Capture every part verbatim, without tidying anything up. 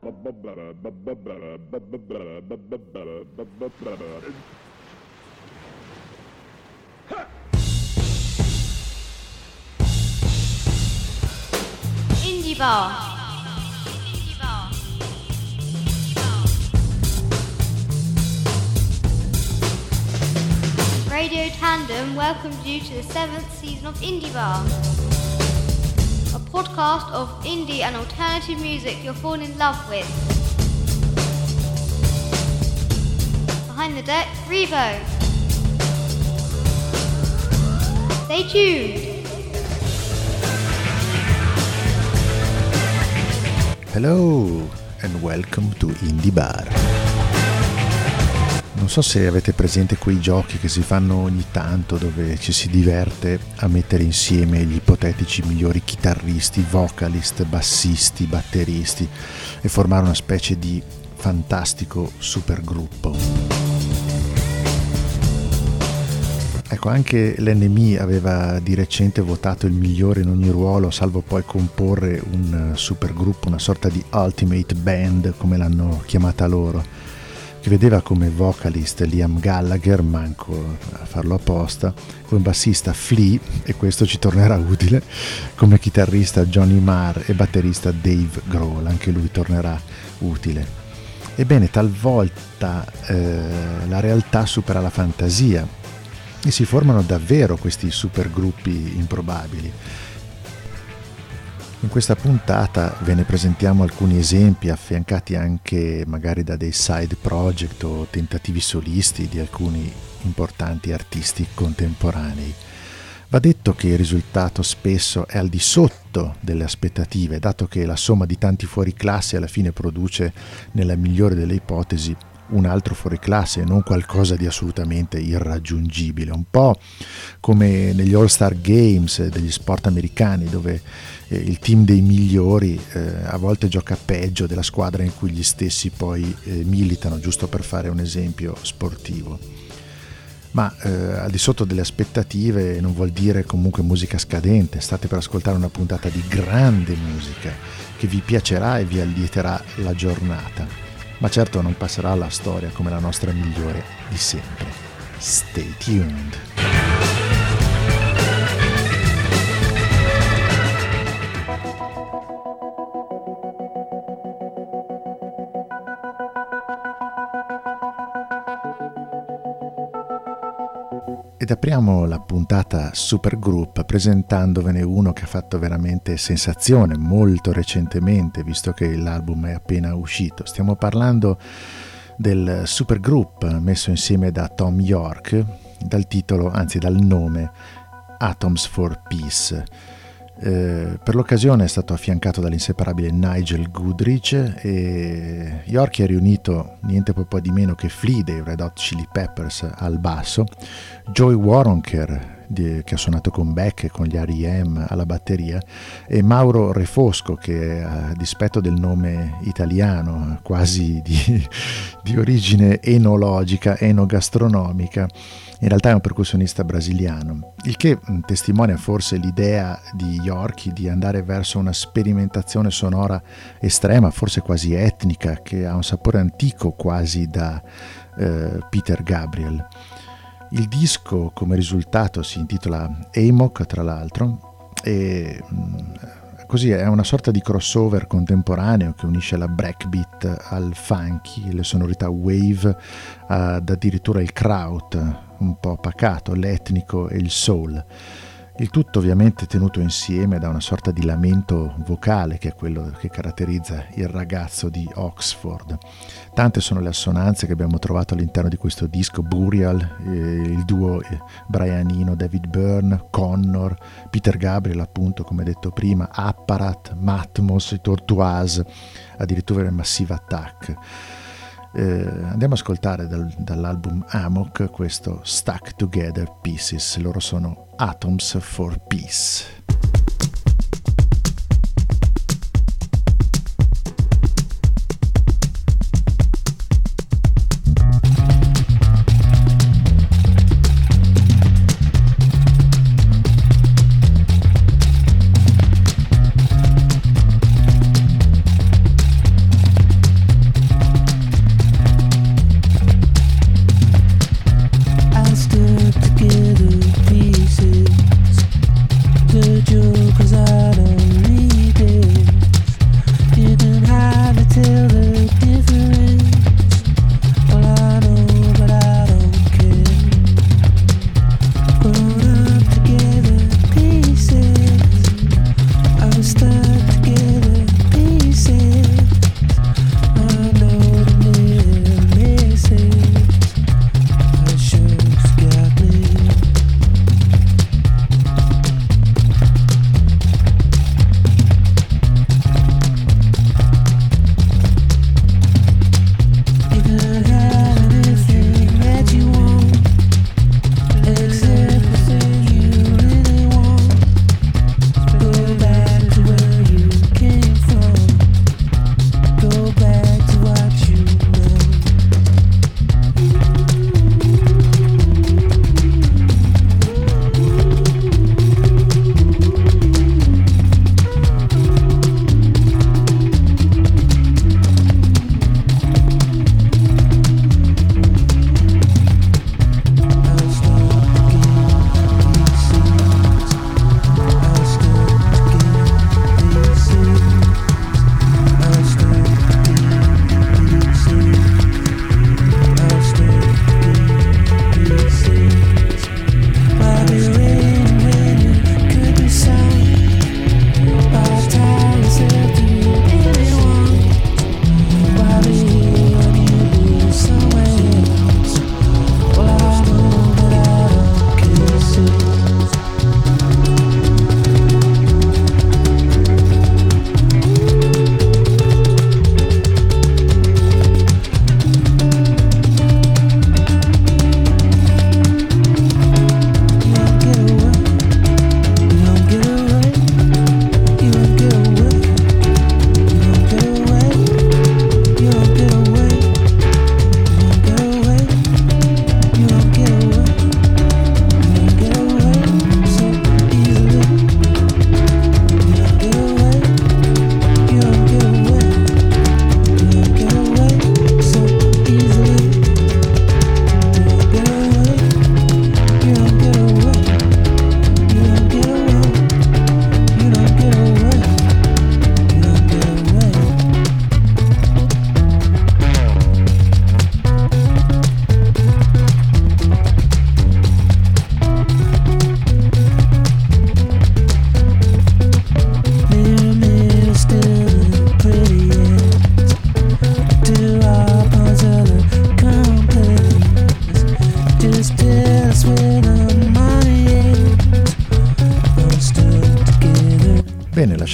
Indie Bar. Radio Tandem welcomes you to the seventh season of Indie Bar, a podcast of indie and alternative music you'll fall in love with. Behind the deck, Revo. Stay tuned. Hello and welcome to Indie Bar. Non so se avete presente quei giochi che si fanno ogni tanto dove ci si diverte a mettere insieme gli ipotetici migliori chitarristi, vocalist, bassisti, batteristi e formare una specie di fantastico supergruppo. Ecco, anche l'N M I aveva di recente votato il migliore in ogni ruolo, salvo poi comporre un supergruppo, una sorta di ultimate band, come l'hanno chiamata loro, che vedeva come vocalist Liam Gallagher, manco a farlo apposta, come bassista Flea, e questo ci tornerà utile, come chitarrista Johnny Marr e batterista Dave Grohl, anche lui tornerà utile. Ebbene, talvolta eh, la realtà supera la fantasia e si formano davvero questi supergruppi improbabili. In questa puntata ve ne presentiamo alcuni esempi, affiancati anche magari da dei side project o tentativi solisti di alcuni importanti artisti contemporanei. Va detto che il risultato spesso è al di sotto delle aspettative, dato che la somma di tanti fuoriclasse alla fine produce, nella migliore delle ipotesi, un altro fuoriclasse e non qualcosa di assolutamente irraggiungibile, un po' come negli All-Star Games degli sport americani, dove eh, il team dei migliori eh, a volte gioca peggio della squadra in cui gli stessi poi eh, militano, giusto per fare un esempio sportivo. Ma eh, al di sotto delle aspettative non vuol dire comunque musica scadente. State per ascoltare una puntata di grande musica che vi piacerà e vi allieterà la giornata. Ma certo non passerà alla storia come la nostra migliore di sempre. Stay tuned! Ed apriamo la puntata Supergroup presentandovene uno che ha fatto veramente sensazione molto recentemente, visto che l'album è appena uscito. Stiamo parlando del Supergroup messo insieme da Thom Yorke, dal titolo, anzi dal nome, Atoms for Peace. Eh, per l'occasione è stato affiancato dall'inseparabile Nigel Goodrich, e Yorke ha riunito niente po' di meno che Flea dei Red Hot Chili Peppers al basso, Joey Waronker di, che ha suonato con Beck e con gli R E M alla batteria, e Mauro Refosco che, a dispetto del nome italiano quasi di, di origine enologica, enogastronomica, in realtà è un percussionista brasiliano, il che testimonia forse l'idea di Yorke di andare verso una sperimentazione sonora estrema, forse quasi etnica, che ha un sapore antico quasi da eh, Peter Gabriel. Il disco come risultato si intitola Amok, tra l'altro, e mh, così è una sorta di crossover contemporaneo che unisce la breakbeat al funky, le sonorità wave ad addirittura il kraut un po' pacato, l'etnico e il soul. Il tutto ovviamente tenuto insieme da una sorta di lamento vocale che è quello che caratterizza il ragazzo di Oxford. Tante sono le assonanze che abbiamo trovato all'interno di questo disco: Burial, eh, il duo eh, Brian Eno, David Byrne, Connor, Peter Gabriel appunto come detto prima, Apparat, Matmos, i Tortoise, addirittura il Massive Attack. Eh, andiamo ad ascoltare dal, dall'album Amok questo Stuck Together Pieces. Loro sono Atoms for Peace.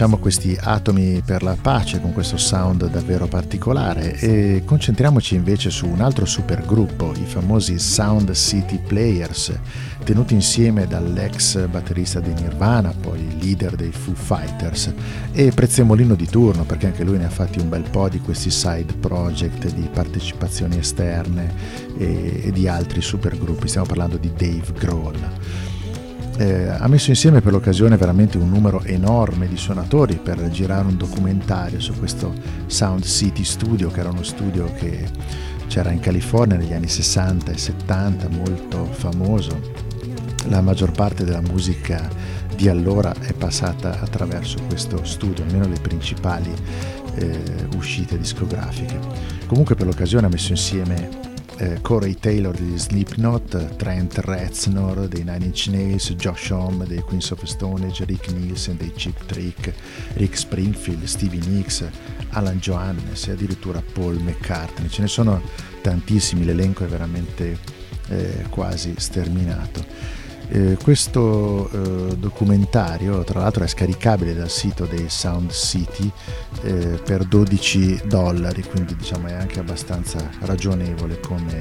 lasciamo questi atomi per la pace con questo sound davvero particolare e concentriamoci invece su un altro supergruppo, i famosi Sound City Players, tenuti insieme dall'ex batterista di Nirvana, poi leader dei Foo Fighters, e prezzemolino di turno perché anche lui ne ha fatti un bel po' di questi side project, di partecipazioni esterne e, e di altri supergruppi. Stiamo parlando di Dave Grohl. Eh, ha messo insieme per l'occasione veramente un numero enorme di suonatori per girare un documentario su questo Sound City Studio, che era uno studio che c'era in California negli anni sessanta e settanta, molto famoso. La maggior parte della musica di allora è passata attraverso questo studio, almeno le principali eh, uscite discografiche. Comunque per l'occasione ha messo insieme Eh, Corey Taylor degli Slipknot, Trent Reznor dei Nine Inch Nails, Josh Homme dei Queens of Stone Age, Rick Nielsen dei Cheap Trick, Rick Springfield, Stevie Nicks, Alan Johannes e addirittura Paul McCartney. Ce ne sono tantissimi, l'elenco è veramente eh, quasi sterminato. Eh, questo eh, documentario tra l'altro è scaricabile dal sito dei Sound City eh, per dodici dollari, quindi diciamo è anche abbastanza ragionevole come,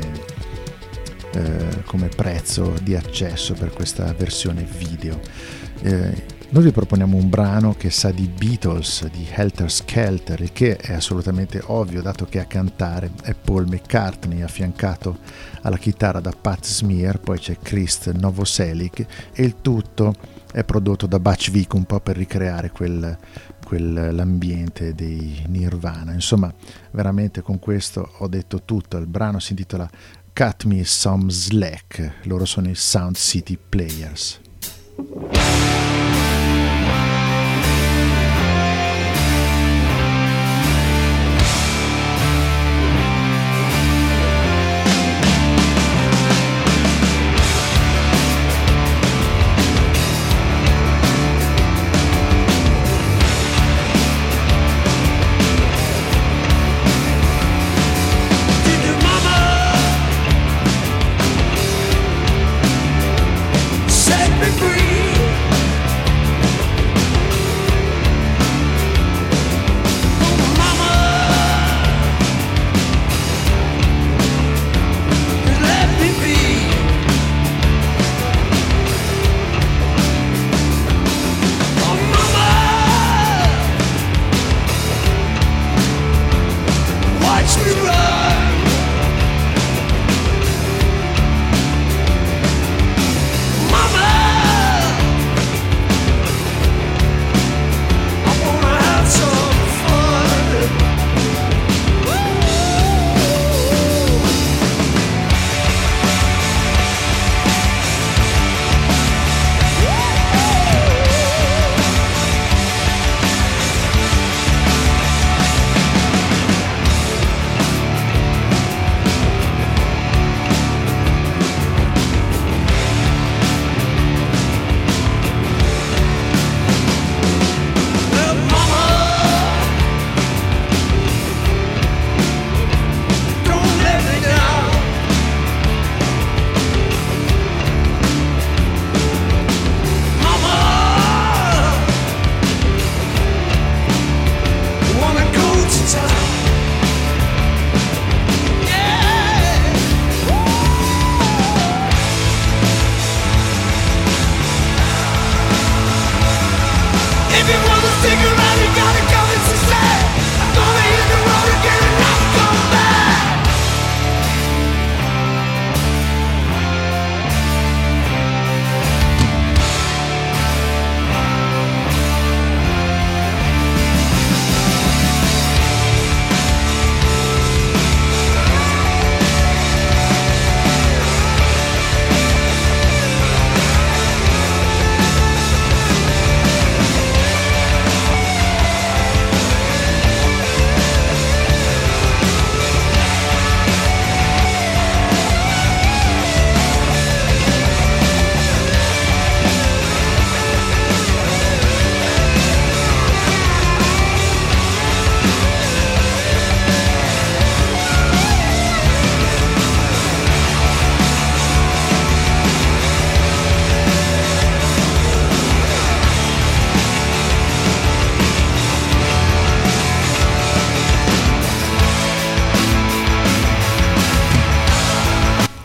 eh, come prezzo di accesso per questa versione video. Eh, Noi vi proponiamo un brano che sa di Beatles, di Helter Skelter, il che è assolutamente ovvio dato che a cantare è Paul McCartney, affiancato alla chitarra da Pat Smear, poi c'è Chris Novoselic e il tutto è prodotto da Butch Vig un po' per ricreare quel, quel, l'ambiente dei Nirvana. Insomma, veramente con questo ho detto tutto. Il brano si intitola Cut Me Some Slack, loro sono i Sound City Players. Set me free.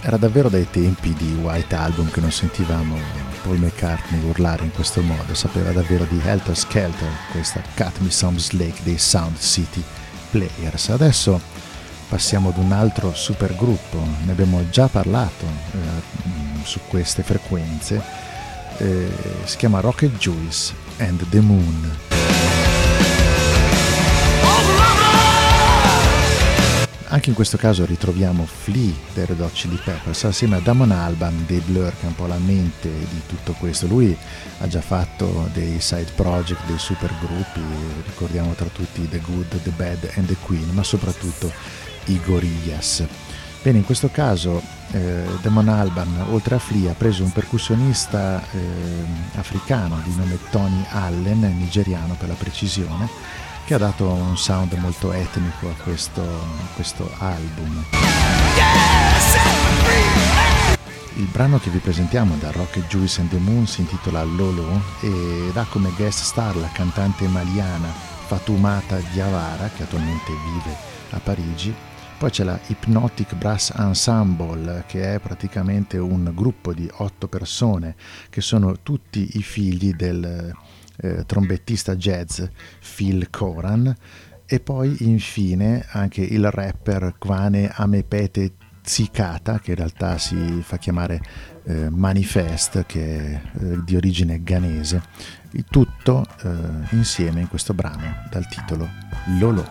Era davvero dai tempi di White Album che non sentivamo Paul McCartney urlare in questo modo, sapeva davvero di Helter Skelter, questa Cut Me Some Slack dei Sound City Players. Adesso passiamo ad un altro supergruppo, ne abbiamo già parlato eh, su queste frequenze, eh, si chiama Rocket Juice and the Moon. Anche in questo caso ritroviamo Flea dei Red Hot Chili Peppers assieme a Damon Albarn dei Blur, che è un po' la mente di tutto questo. Lui ha già fatto dei side project, dei supergruppi, ricordiamo tra tutti The Good, The Bad and The Queen, ma soprattutto i Gorillaz. Bene, in questo caso eh, Damon Albarn, oltre a Flea, ha preso un percussionista eh, africano di nome Tony Allen, nigeriano per la precisione, che ha dato un sound molto etnico a questo, a questo album. Il brano che vi presentiamo da Rocket Juice and the Moon si intitola Lolo ed ha come guest star la cantante maliana Fatoumata Diawara, che attualmente vive a Parigi. Poi c'è la Hypnotic Brass Ensemble, che è praticamente un gruppo di otto persone che sono tutti i figli del Eh, trombettista jazz Phil Coran, e poi infine anche il rapper Kwane Amepete Tsikata, che in realtà si fa chiamare eh, Manifest, che è eh, di origine ghanese. Il tutto eh, insieme in questo brano dal titolo Lolo.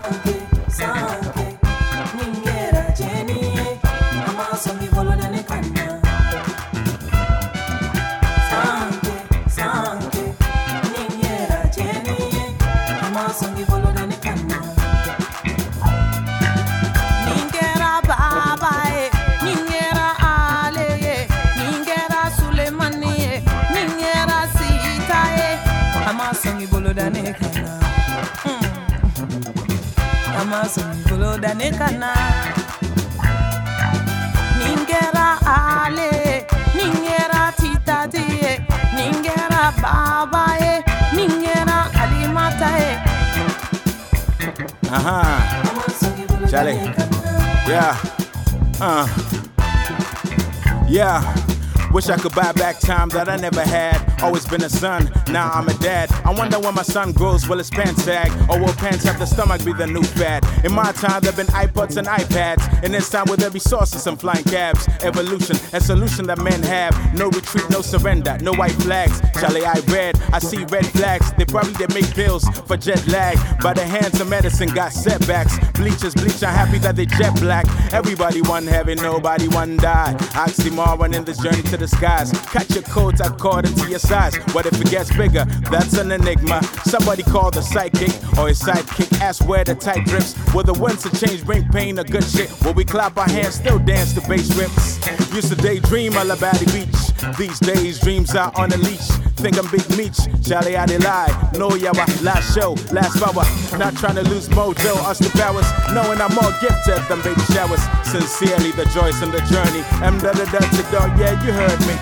Danekana Ningera ale Ningera titatie Ningera babae Ningera alimatae. Uh-huh. Charlie. Yeah. Uh. Yeah. Wish I could buy back time that I never had. Always been a son, now I'm a dad. I wonder when my son grows, will his pants sag? Or will pants have the stomach be the new fad? In my time, there've been iPods and iPads. In this time, with every source and some flying cabs. Evolution, a solution that men have. No retreat, no surrender, no white flags. Charlie, I read, I see red flags. They probably did make pills for jet lag. By the hands of medicine, got setbacks. Bleachers, bleach, I'm happy that they jet black. Everybody one heaven, nobody one die. Oxymoron in this journey to the skies. Cut your coats according to your size. What if it gets bigger? That's an enigma. Somebody call the psychic or his sidekick. Ask where the tight drips. Will the winds of change bring pain or good shit? Will we clap our hands, still dance to bass rips? Used to daydream all about the beach. These days dreams are on a leash. Think I'm Big Meech, Charlie I lie. No yawa, last show, last hour. Not trying to lose mojo, Austin Powers. Knowing I'm more gifted than baby showers. Sincerely, the joys and the journey. M da da da da da, yeah, you heard me.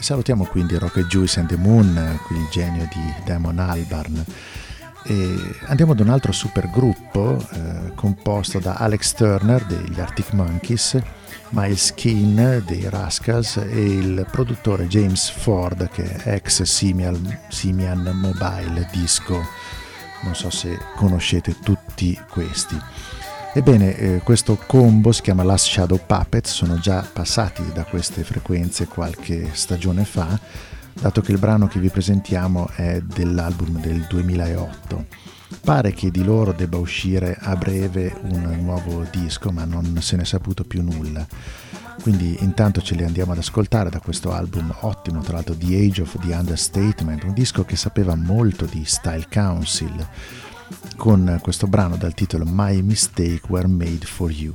Salutiamo quindi Rocket Juice and the Moon, qui il genio di Damon Albarn. E andiamo ad un altro supergruppo eh, composto da Alex Turner degli Arctic Monkeys, Miles Keane dei Rascals e il produttore James Ford, che è ex Simian, Simian Mobile Disco. Non so se conoscete tutti questi. Ebbene, eh, questo combo si chiama Last Shadow Puppets, sono già passati da queste frequenze qualche stagione fa, dato che il brano che vi presentiamo è dell'album del duemilaotto. Pare che di loro debba uscire a breve un nuovo disco, ma non se ne è saputo più nulla. Quindi intanto ce li andiamo ad ascoltare da questo album ottimo, tra l'altro The Age of the Understatement, un disco che sapeva molto di Style Council, con questo brano dal titolo My Mistake Were Made For You.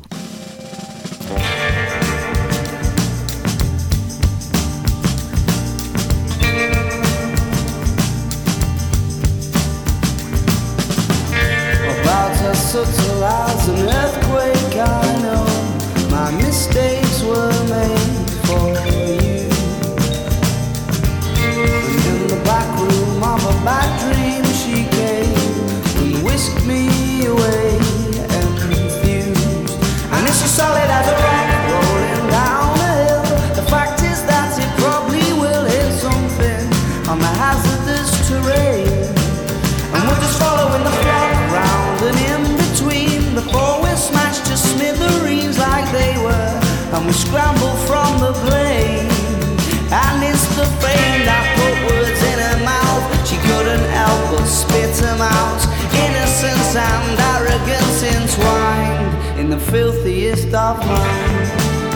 Subtle as an earthquake, I know my mistakes were made for you. And in the back room of a bad dream, she came and whisked me away and confused. And if she's solid as a rock rolling down a hill, the fact is that it probably will hit something on the hazardous terrain. And we're just following the flock round and in between. The four were smashed to smithereens like they were, and we scrambled from the blame. And it's the fame that put words in her mouth. She couldn't help but spit them out. Innocence and arrogance entwined in the filthiest of minds.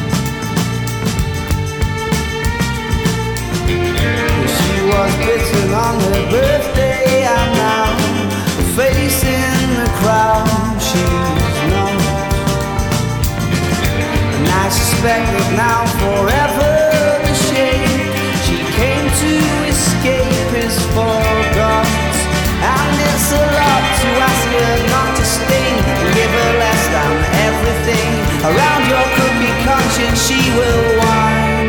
She was bitten on her birthday, and now the face in the crowd she's not. And I suspect that now forever the shame she came to escape is forgot. And it's a lot to ask her not to sting and give her less than everything. Around your crooked conscience she will whine.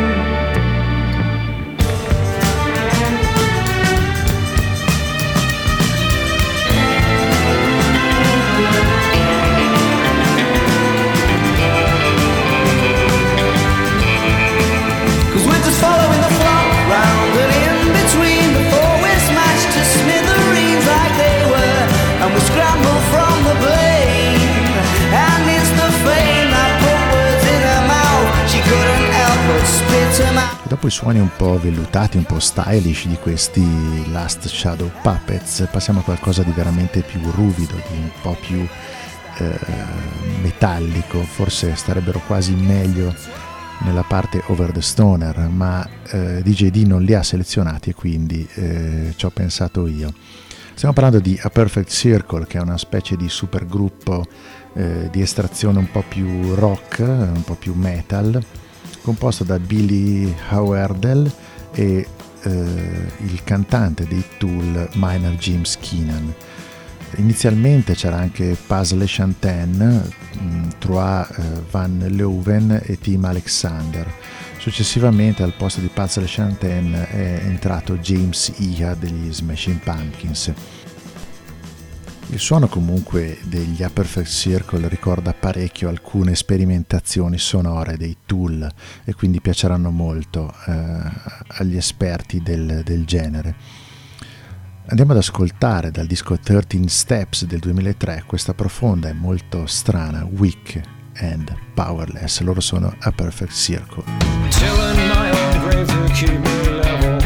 Following the flock round and in between. The four were smashed to smithereens like they were, and we scrambled from the blame. And it's the fame that put words in her mouth. She couldn't help but spit them out. Dopo i suoni un po' vellutati, un po' stylish di questi Last Shadow Puppets, passiamo a qualcosa di veramente più ruvido, di un po' più eh, metallico. Forse starebbero quasi meglio nella parte Over the Stoner, ma eh, D J D non li ha selezionati e quindi eh, ci ho pensato io. Stiamo parlando di A Perfect Circle, che è una specie di supergruppo eh, di estrazione un po' più rock, un po' più metal, composto da Billy Howerdel e eh, il cantante dei Tool Minor James Keenan. Inizialmente c'era anche Puzzle Chanten, Trois Van Leuven e Tim Alexander. Successivamente al posto di Puzzle Chanten è entrato James Iha degli Smashing Pumpkins. Il suono comunque degli A Perfect Circle ricorda parecchio alcune sperimentazioni sonore dei Tool e quindi piaceranno molto eh, agli esperti del, del genere. Andiamo ad ascoltare dal disco thirteen Steps del duemilatré questa profonda e molto strana Weak and Powerless. Loro sono A Perfect Circle. Tilling my own grave to keep me level.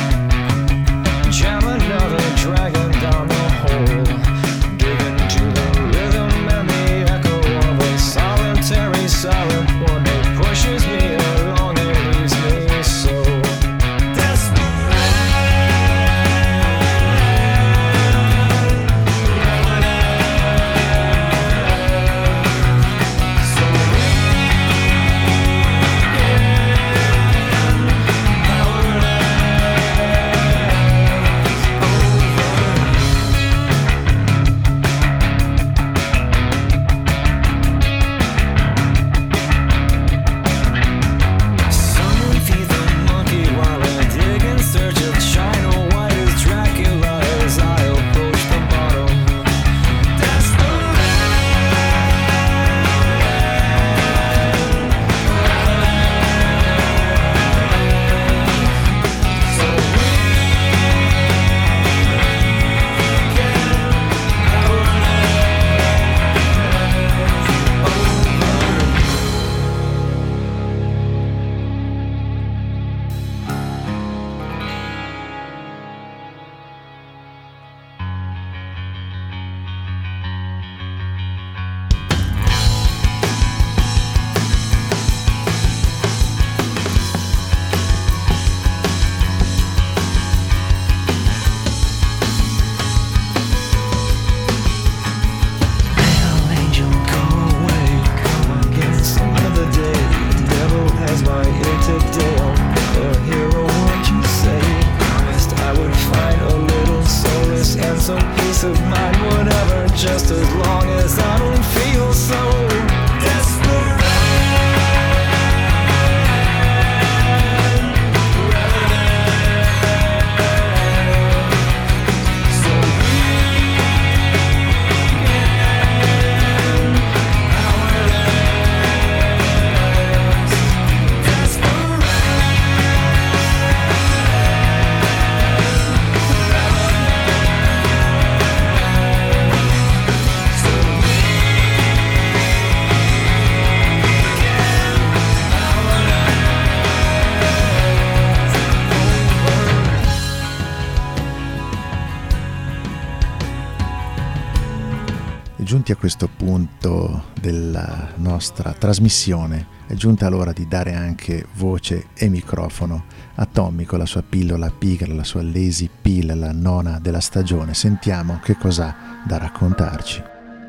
Jam another dragon down the hole. Digging to the rhythm and the echo of a solitary silent one that pushes me along and leaves me so desperate. Powerless. Giunti a questo punto della nostra trasmissione, è giunta l'ora di dare anche voce e microfono a Tommy con la sua pillola pigra, la sua lazy pill, la nona della stagione. Sentiamo che cos'ha da raccontarci.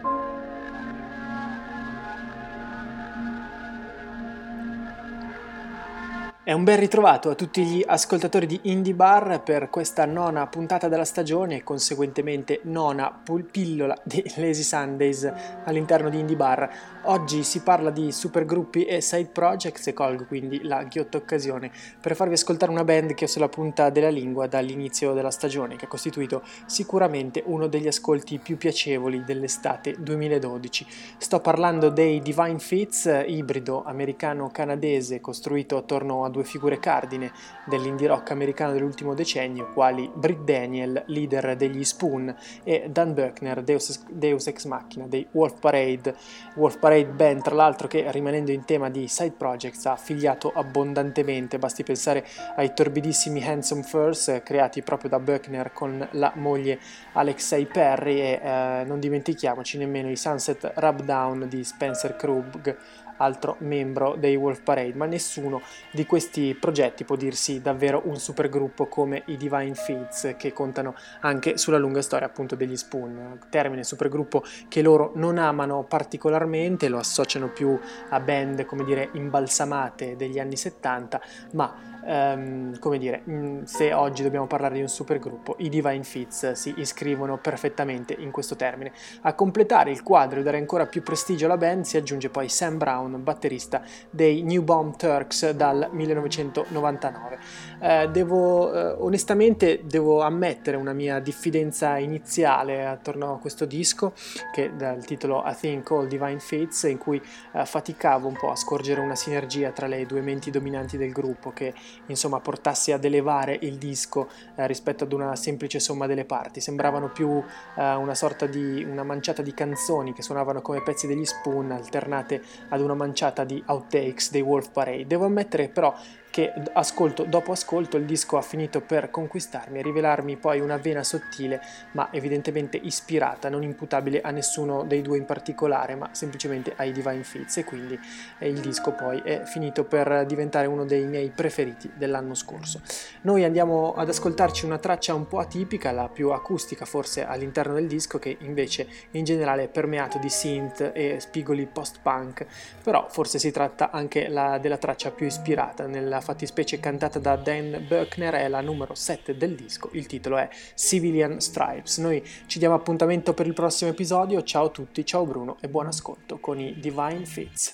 È un ben ritrovato a tutti gli ascoltatori di Indie Bar per questa nona puntata della stagione e conseguentemente nona pillola di Lazy Sundays all'interno di Indie Bar. Oggi si parla di supergruppi e side projects e colgo quindi la ghiotta occasione per farvi ascoltare una band che ho sulla punta della lingua dall'inizio della stagione, che ha costituito sicuramente uno degli ascolti più piacevoli dell'estate duemiladodici. Sto parlando dei Divine Fits, ibrido americano-canadese costruito attorno a due figure cardine dell'indie rock americano dell'ultimo decennio, quali Britt Daniel, leader degli Spoon, e Dan Buckner, Deus, Deus Ex Machina dei Wolf Parade. Wolf Parade band, tra l'altro, che rimanendo in tema di side projects ha figliato abbondantemente, basti pensare ai torbidissimi Handsome Furs creati proprio da Buckner con la moglie Alexei Perry e eh, non dimentichiamoci nemmeno i Sunset Rubdown di Spencer Krug, altro membro dei Wolf Parade, ma nessuno di questi progetti può dirsi davvero un supergruppo come i Divine Fits, che contano anche sulla lunga storia appunto degli Spoon, termine supergruppo che loro non amano particolarmente, lo associano più a band, come dire, imbalsamate degli anni settanta, ma Um, come dire, se oggi dobbiamo parlare di un supergruppo, i Divine Fits si iscrivono perfettamente in questo termine. A completare il quadro e dare ancora più prestigio alla band si aggiunge poi Sam Brown, batterista dei New Bomb Turks dal millenovecentonovantanove. Uh, devo uh, onestamente devo ammettere una mia diffidenza iniziale attorno a questo disco, che dal titolo A Thing Called Divine Fits, in cui uh, faticavo un po' a scorgere una sinergia tra le due menti dominanti del gruppo, che insomma portasse ad elevare il disco eh, rispetto ad una semplice somma delle parti. Sembravano più eh, una sorta di una manciata di canzoni che suonavano come pezzi degli Spoon alternate ad una manciata di outtakes dei Wolf Parade. Devo ammettere però che ascolto dopo ascolto il disco ha finito per conquistarmi e rivelarmi poi una vena sottile ma evidentemente ispirata, non imputabile a nessuno dei due in particolare, ma semplicemente ai Divine Fits, e quindi eh, il disco poi è finito per diventare uno dei miei preferiti dell'anno scorso. Noi andiamo ad ascoltarci una traccia un po' atipica, la più acustica forse all'interno del disco, che invece in generale è permeato di synth e spigoli post-punk, però forse si tratta anche la, della traccia più ispirata, nella fattispecie cantata da Dan Buckner, è la numero sette del disco, il titolo è Civilian Stripes. Noi ci diamo appuntamento per il prossimo episodio, ciao a tutti, ciao Bruno e buon ascolto con i Divine Fits.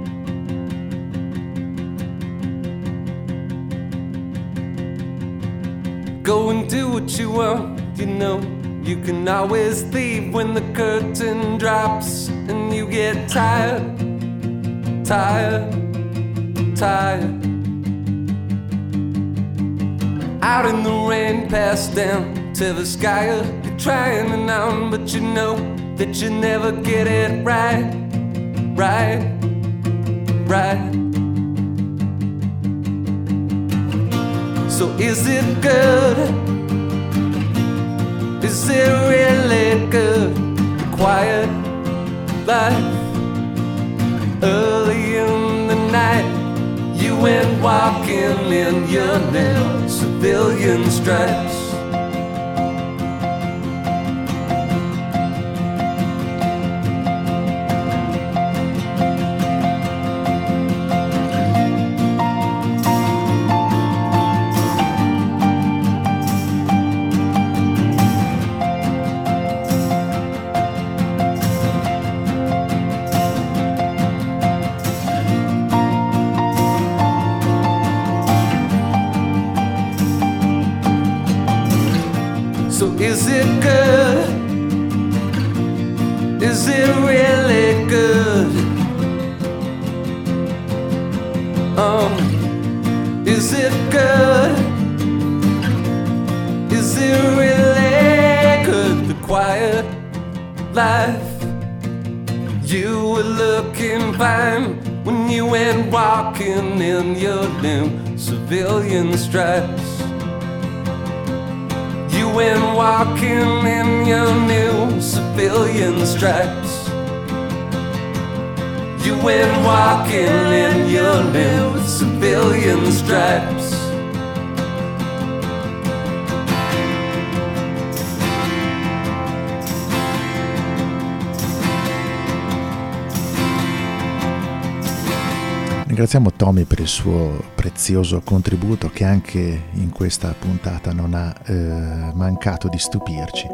Go and do what you want, you know you can always leave when the curtain drops and you get tired, tired, tired. Out in the rain, passed down to the sky, you're trying and on, but you know that you never get it right, right, right. So is it good? Is it really good? Quiet life. Early in the night, you went walking in your new civilian stripes. Is it good? Is it really good? Um, is it good? Is it really good? The quiet life. You were looking fine when you went walking in your new civilian stripes. You went walking in your new civilian stripes. You went walking in your new civilian stripes. Ringraziamo Tommy per il suo prezioso contributo che anche in questa puntata non ha eh, mancato di stupirci.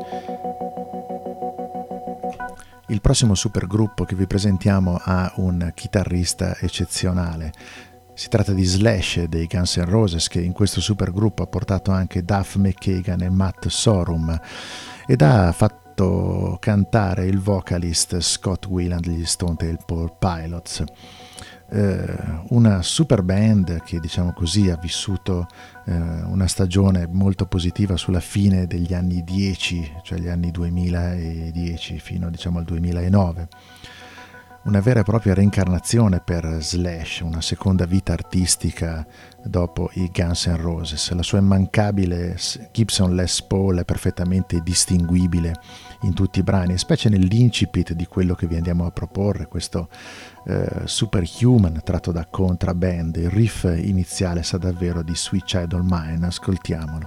Il prossimo supergruppo che vi presentiamo ha un chitarrista eccezionale. Si tratta di Slash dei Guns N' Roses, che in questo supergruppo ha portato anche Duff McKagan e Matt Sorum ed ha fatto cantare il vocalist Scott Weiland degli Stone Temple Pilots. Una super band che, diciamo così, ha vissuto eh, una stagione molto positiva sulla fine degli anni dieci, cioè gli anni duemiladieci fino, diciamo, al duemilanove. Una vera e propria reincarnazione per Slash, una seconda vita artistica dopo i Guns N' Roses. La sua immancabile Gibson Les Paul è perfettamente distinguibile in tutti i brani, specie nell'incipit di quello che vi andiamo a proporre, questo eh, Superhuman tratto da Contraband. Il riff iniziale sa davvero di Sweet Child O' Mine, ascoltiamolo.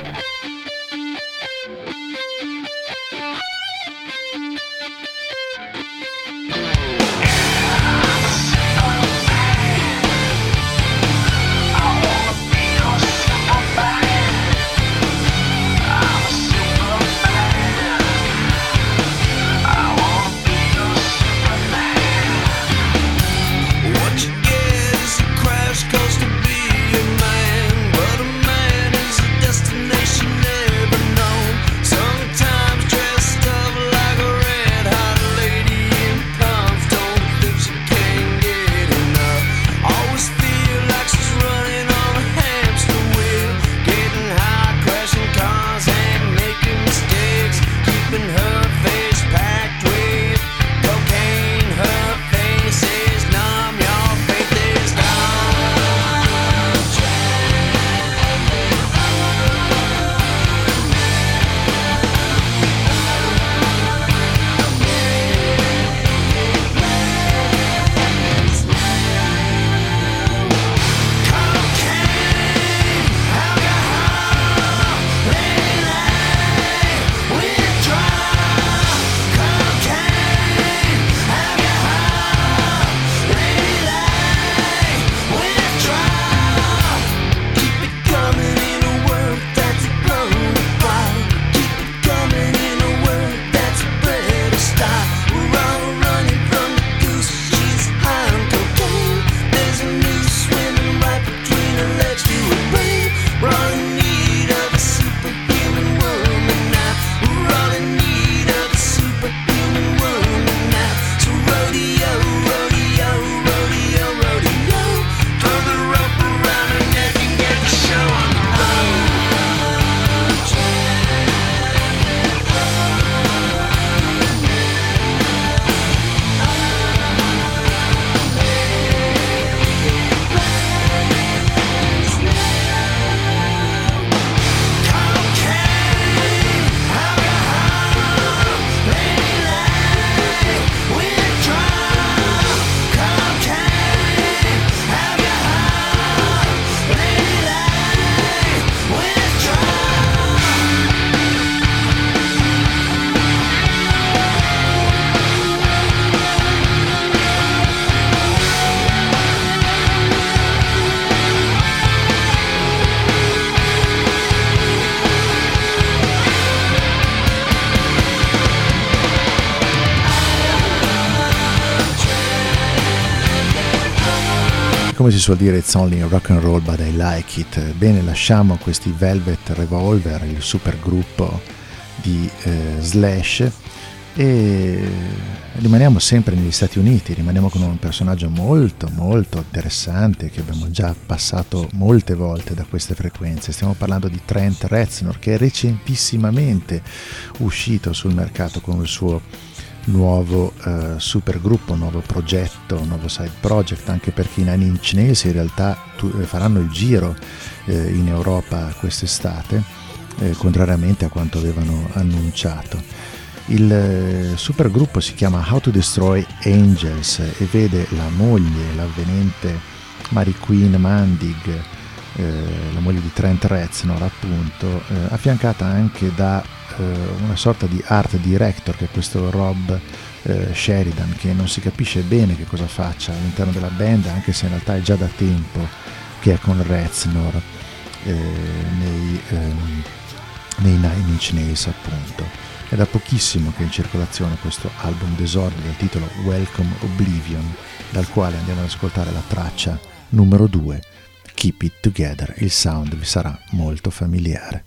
Come si suol dire, it's only rock and roll but I like it. Bene, lasciamo questi Velvet Revolver, il supergruppo di eh, Slash, e rimaniamo sempre negli Stati Uniti. Rimaniamo con un personaggio molto molto interessante che abbiamo già passato molte volte da queste frequenze. Stiamo parlando di Trent Reznor, che è recentissimamente uscito sul mercato con il suo nuovo uh, supergruppo, nuovo progetto, nuovo side project, anche perché i Nine Inch Nails in realtà tu, faranno il giro eh, in Europa quest'estate, eh, contrariamente a quanto avevano annunciato. Il eh, supergruppo si chiama How to Destroy Angels e vede la moglie, l'avvenente Mary Queen Mandig, eh, la moglie di Trent Reznor appunto, eh, affiancata anche da eh, una sorta di art director che è questo Rob eh, Sheridan, che non si capisce bene che cosa faccia all'interno della band, anche se in realtà è già da tempo che è con Reznor eh, nei, ehm, nei Nine Inch Nails appunto. È da pochissimo che è in circolazione questo album d'esordio dal titolo Welcome Oblivion, dal quale andiamo ad ascoltare la traccia numero due, Keep It Together. Il sound vi sarà molto familiare.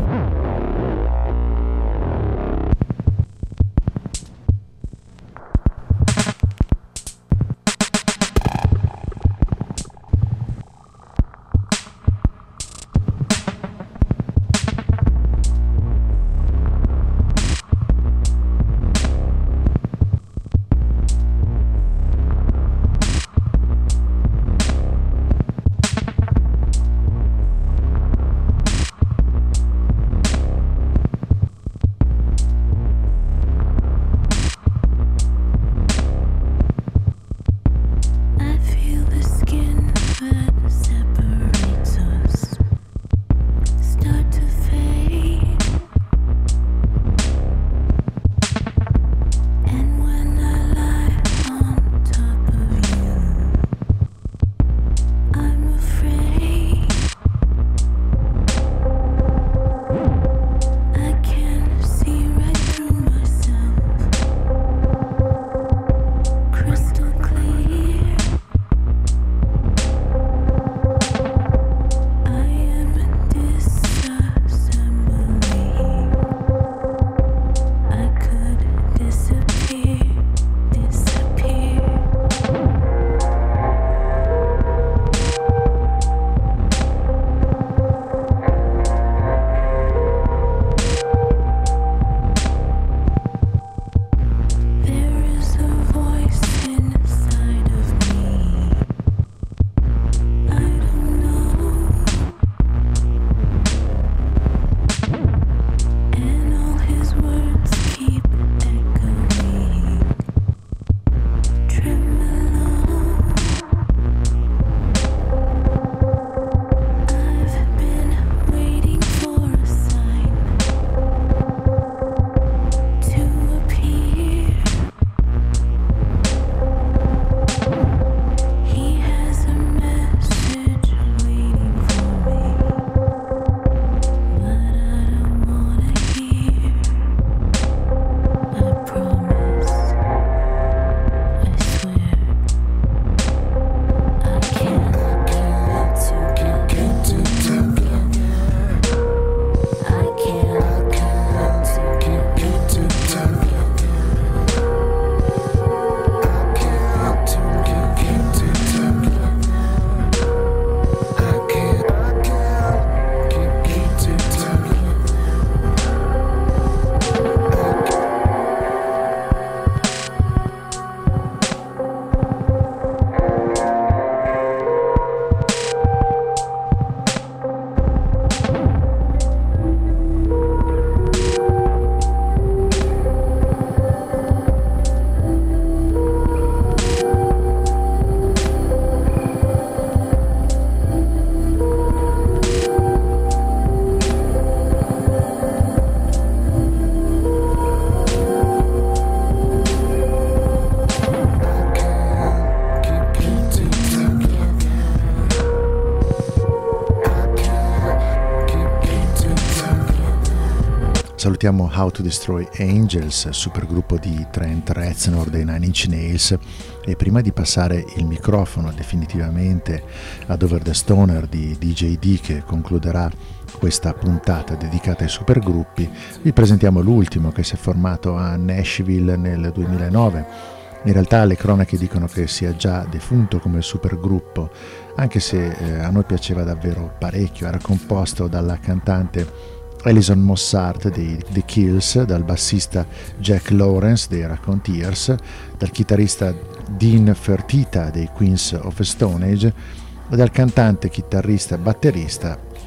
Salutiamo How to Destroy Angels, supergruppo di Trent Reznor dei Nine Inch Nails, e prima di passare il microfono definitivamente ad Over the Stoner di D J D, che concluderà questa puntata dedicata ai supergruppi, vi presentiamo l'ultimo, che si è formato a Nashville nel duemilanove. In realtà le cronache dicono che sia già defunto come supergruppo, anche se eh, a noi piaceva davvero parecchio. Era composto dalla cantante Alison Mossart dei The Kills, dal bassista Jack Lawrence dei Raconteurs, dal chitarrista Dean Fertita dei Queens of Stone Age e dal cantante, chitarrista e batterista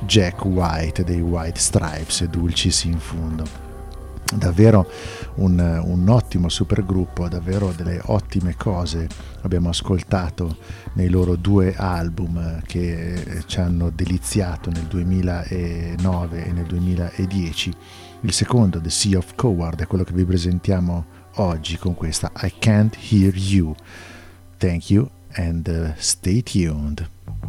Jack White dei White Stripes, Dulcis in fondo. Davvero un, un ottimo supergruppo, davvero delle ottime cose abbiamo ascoltato nei loro due album che ci hanno deliziato nel duemilanove e nel duemiladieci. Il secondo, The Sea of Coward, è quello che vi presentiamo oggi con questa I Can't Hear You. Thank you and uh, stay tuned.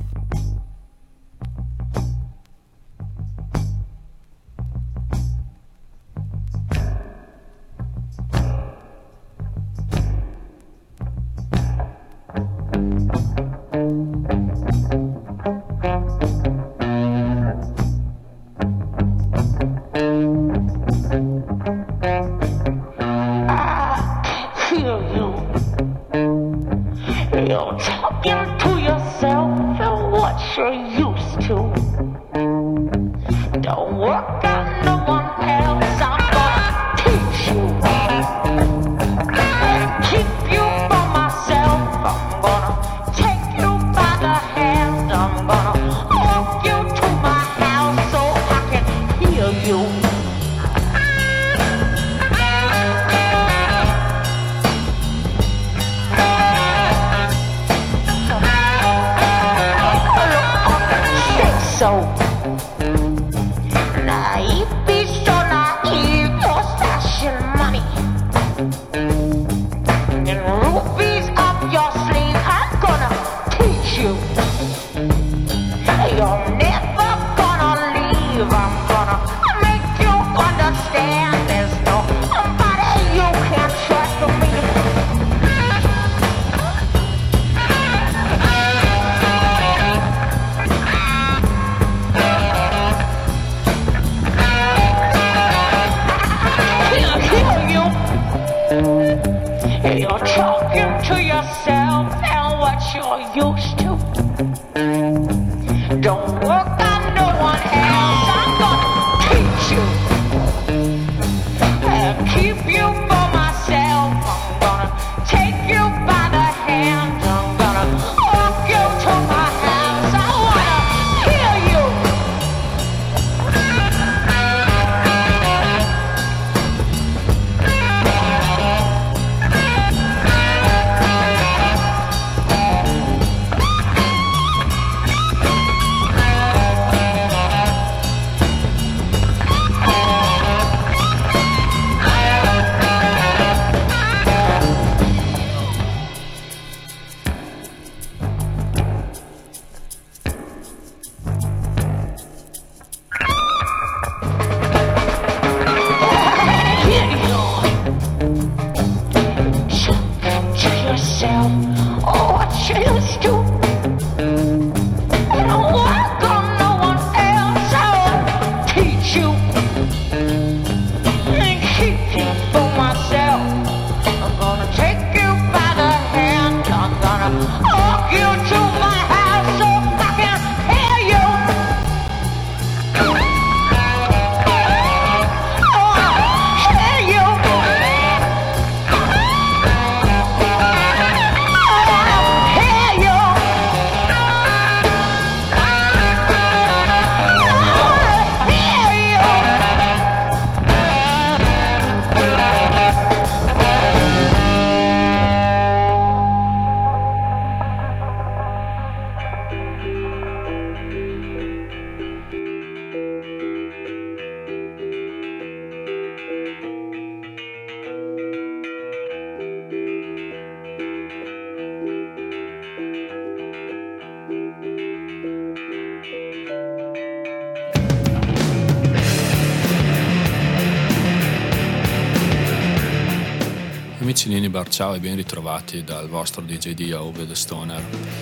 Amici di Indibar, ciao e ben ritrovati dal vostro D J D Ove The Stoner.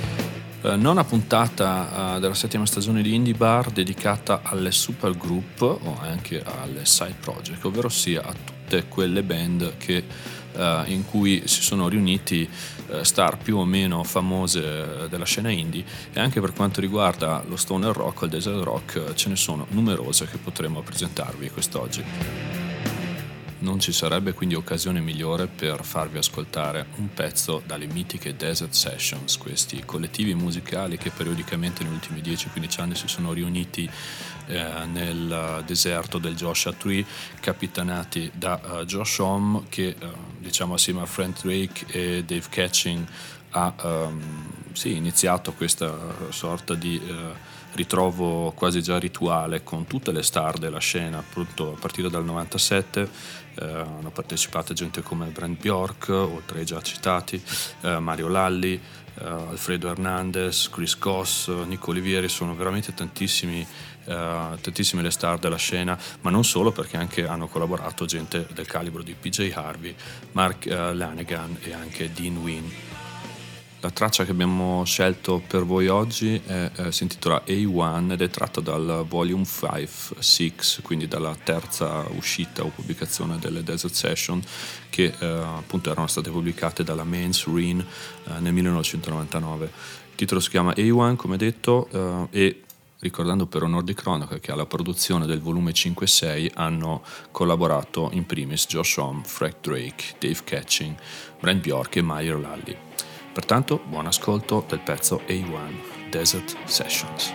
Eh, nona puntata eh, della settima stagione di Indibar dedicata alle supergroup o anche alle side project, ovvero sia a tutte quelle band che, eh, in cui si sono riuniti eh, star più o meno famose della scena indie, e anche per quanto riguarda lo stoner rock o il desert rock ce ne sono numerose che potremo presentarvi quest'oggi. non ci sarebbe quindi occasione migliore per farvi ascoltare un pezzo dalle mitiche Desert Sessions, questi collettivi musicali che periodicamente negli ultimi dieci quindici anni si sono riuniti eh, nel deserto del Joshua Tree, capitanati da uh, Josh Homme, che uh, diciamo assieme a Frank Drake e Dave Catching ha um, sì, iniziato questa sorta di uh, ritrovo quasi già rituale con tutte le star della scena, appunto a partire dal novantasette. Eh, hanno partecipato gente come Brent Bjork, oltre ai già citati, eh, Mario Lalli, eh, Alfredo Hernandez, Chris Goss, Nico Olivieri. Sono veramente tantissimi, eh, tantissime le star della scena, ma non solo, perché anche hanno collaborato gente del calibro di P J Harvey, Mark eh, Lanegan e anche Dean Wynn. La traccia che abbiamo scelto per voi oggi è, eh, si intitola A uno ed è tratta dal Volume cinque sei, quindi dalla terza uscita o pubblicazione delle Desert Session, che eh, appunto erano state pubblicate dalla Mainz Reen eh, nel millenovecentonovantanove. Il titolo si chiama A uno, come detto, eh, e ricordando per onor di cronaca che alla produzione del volume cinque sei hanno collaborato in primis Josh Homme, Frank Drake, Dave Catching, Brent Bjork e Mario Lalli. Pertanto, buon ascolto del pezzo A uno, Desert Sessions.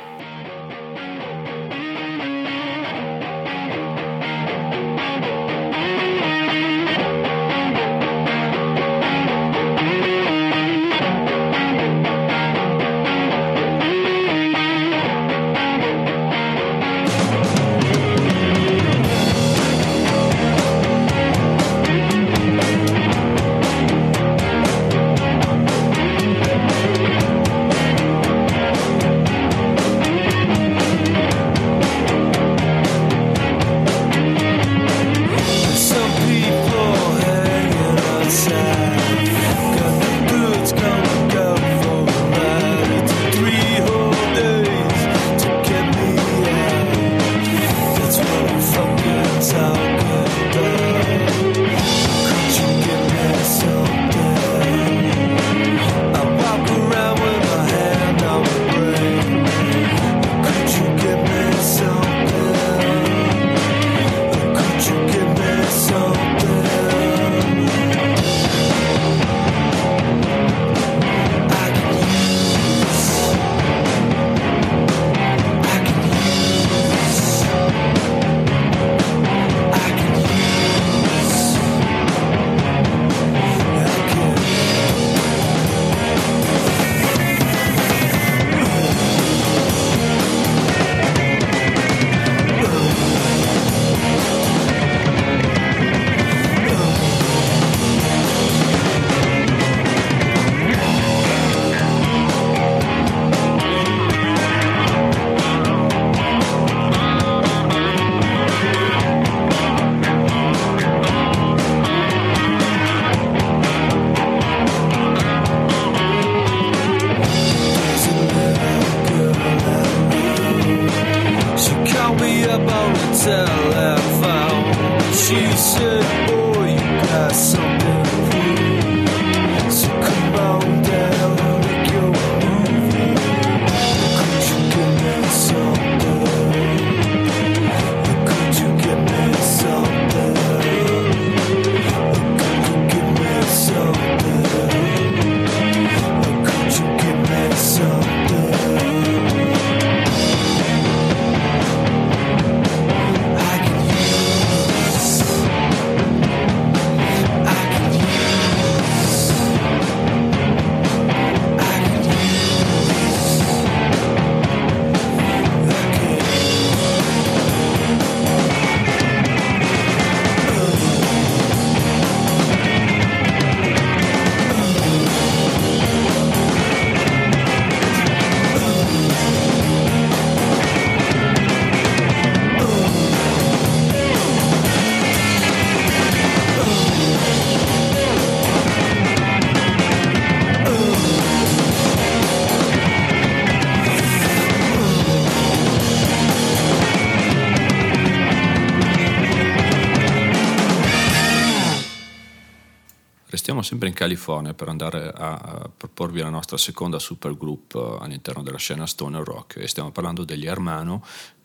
Restiamo sempre in California per andare a proporvi la nostra seconda supergroup all'interno della scena stoner rock, e stiamo parlando degli Hermano,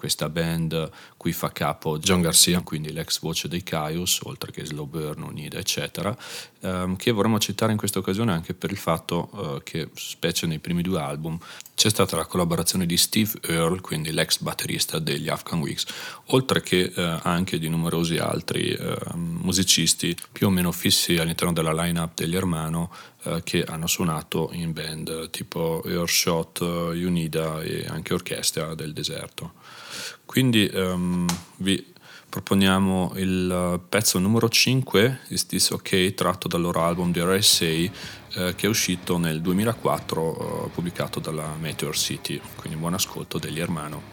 questa band cui fa capo John Garcia, quindi l'ex voce dei Caius, oltre che Slow Burn, Unida, eccetera, ehm, che vorremmo citare in questa occasione anche per il fatto eh, che, specie nei primi due album, c'è stata la collaborazione di Steve Earle, quindi l'ex batterista degli Afghan Wigs, oltre che eh, anche di numerosi altri eh, musicisti più o meno fissi all'interno della line-up degli Hermano, eh, che hanno suonato in band tipo Earshot, Unida e anche Orchestra del Deserto. Quindi um, vi proponiamo il pezzo numero cinque, Is This OK, tratto dal loro album The R S A, eh, che è uscito nel duemilaquattro, eh, pubblicato dalla Meteor City. Quindi buon ascolto degli Hermano.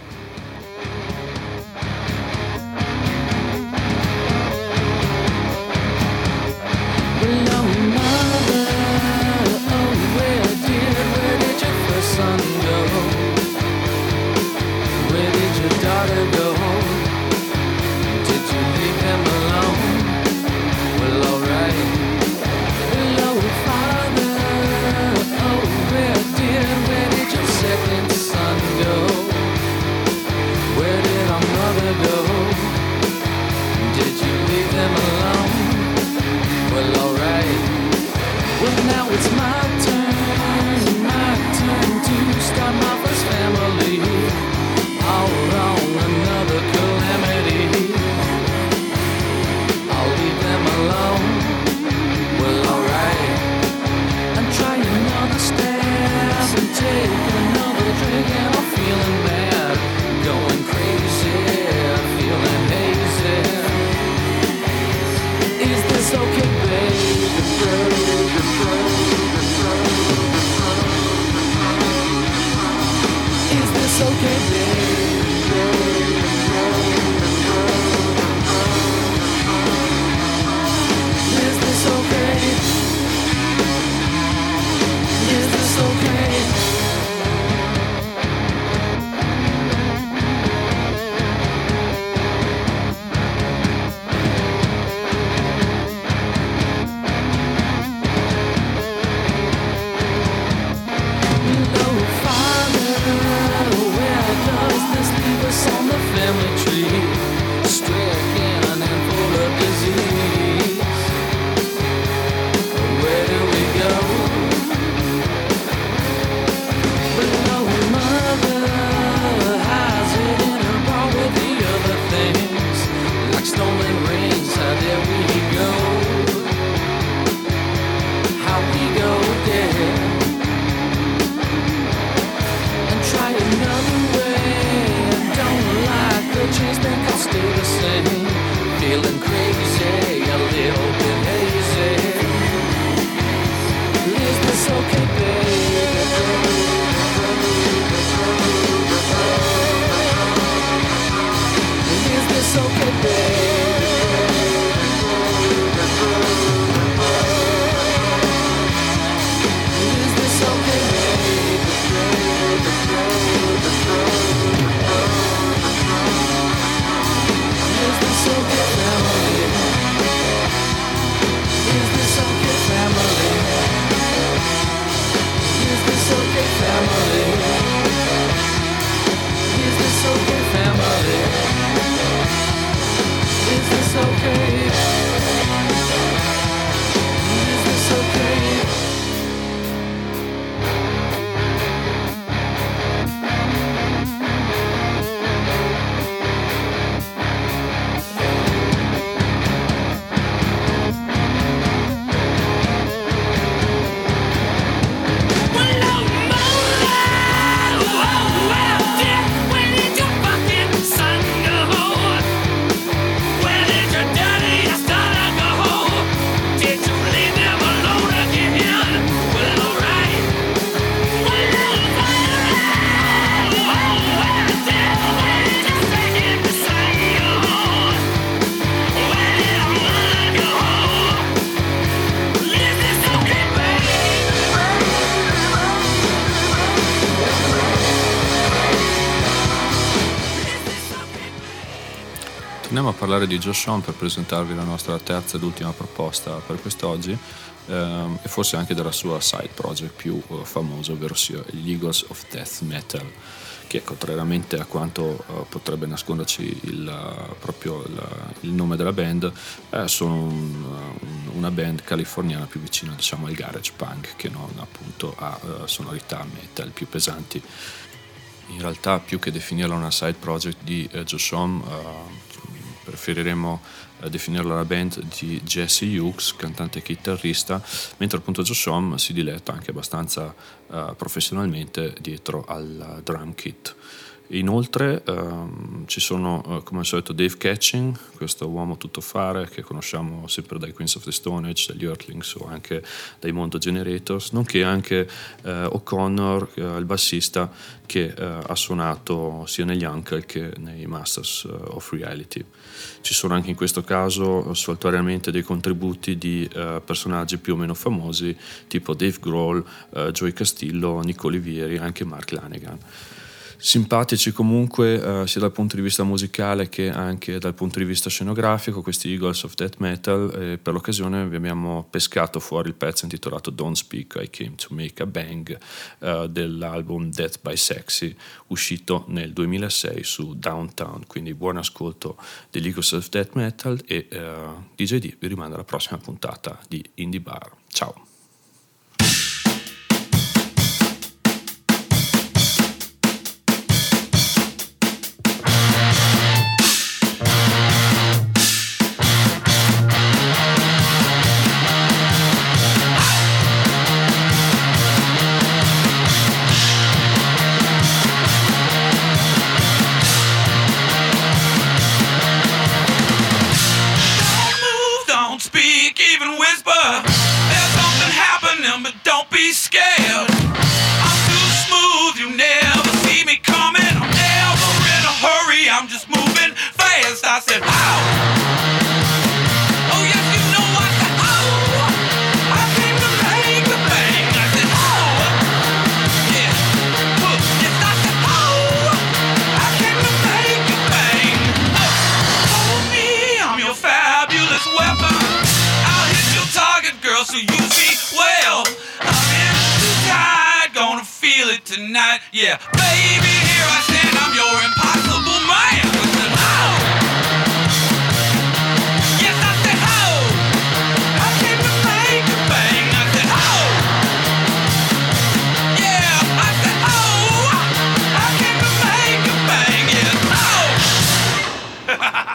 Torniamo a parlare di Josh Homme per presentarvi la nostra terza ed ultima proposta per quest'oggi, ehm, e forse anche della sua side project più uh, famosa, ovvero sia gli Eagles of Death Metal, che contrariamente a quanto uh, potrebbe nasconderci il, uh, proprio il, il nome della band, eh, sono un, uh, una band californiana più vicina, diciamo, al garage punk che non appunto a uh, sonorità metal più pesanti. In realtà, più che definirla una side project di uh, Josh Homme, uh, preferiremo uh, definirla la band di Jesse Hughes, cantante e chitarrista, mentre appunto Josh Homme si diletta anche abbastanza uh, professionalmente dietro al uh, drum kit. Inoltre um, ci sono uh, come al solito Dave Catching, questo uomo tuttofare che conosciamo sempre dai Queens of the Stone Age, dagli Earthlings o anche dai Mondo Generators, nonché anche uh, O'Connor, uh, il bassista, che uh, ha suonato sia negli Uncle che nei Masters uh, of Reality. Ci sono anche in questo caso saltuariamente dei contributi di uh, personaggi più o meno famosi tipo Dave Grohl, uh, Joey Castillo, Nick Olivieri e anche Mark Lanegan. Simpatici comunque uh, sia dal punto di vista musicale che anche dal punto di vista scenografico questi Eagles of Death Metal, e per l'occasione vi abbiamo pescato fuori il pezzo intitolato Don't Speak, I Came to Make a Bang uh, dell'album Death by Sexy, uscito nel duemilasei su Downtown. Quindi buon ascolto degli Eagles of Death Metal e uh, D J D vi rimanda alla prossima puntata di Indie Bar. Ciao. Tonight, yeah, baby, here I stand, I'm your impossible man. I said, oh. Yes, I said, oh. I came to make a bang. I said, oh. Yeah, I said, oh. I came to make a bang. Yes, oh.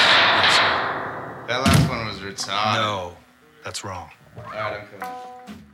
That last one was retarded. No, that's wrong. Alright, I'm coming.